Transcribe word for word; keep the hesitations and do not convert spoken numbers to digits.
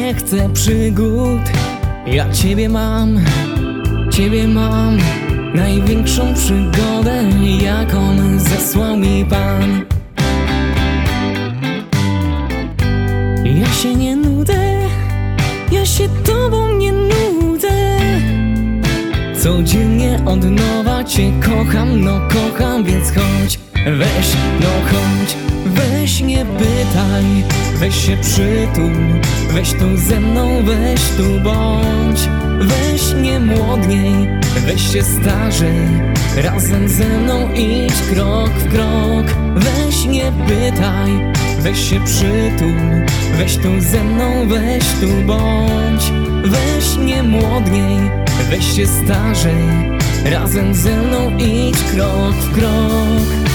nie chcę przygód. Ja Ciebie mam, Ciebie mam, największą przygodę, jaką zesłał mi Pan. Ja się nie nudzę, ja się Tobą nie nudzę. Codziennie od nowa Cię kocham, no kocham, więc chodź, weź, no chodź, weź nie pytaj, weź się przytul, weź tu ze mną, weź tu bądź. Weź nie młodniej, weź się starzej, razem ze mną idź krok w krok. Weź nie pytaj, weź się przytul, weź tu ze mną, weź tu bądź. Weź nie młodniej, weź się starzej, razem ze mną idź krok w krok.